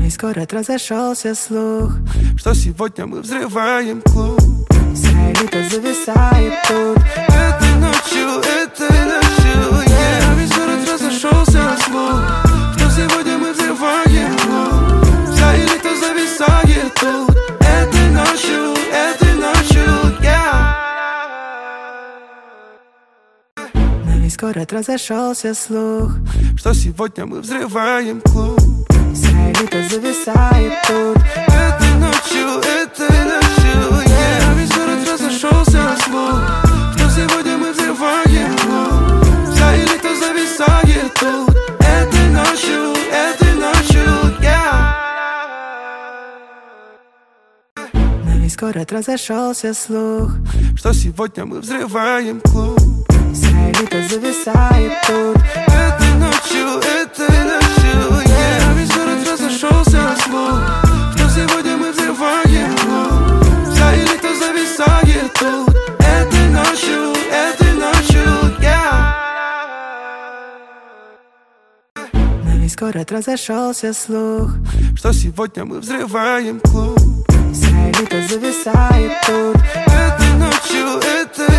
весь город разошелся слух, что сегодня мы взрываем клуб. вся элита зависает тут. Этой ночью, yeah. Весь город разошелся слух, что сегодня мы взрываем клуб. Вся элита зависает тут. Этой ночью, yeah. На весь город разошелся слух, что сегодня мы взрываем клуб. вся элита зависает тут. Этой ночью, yeah. Весь город разошелся слух, что сегодня мы взрываем клуб. Вся элита зависает тут. Этой ночью, yeah. На весь город разошелся слух, что сегодня мы взрываем клуб. вся элита зависает тут. Этой ночью, yeah. Весь город разошелся слух, что сегодня мы взрываем клуб. Вся элита зависает тут. Этой ночью, yeah. На весь город разошелся слух, что сегодня мы взрываем клуб. вся элита зависает тут. Этой ночью,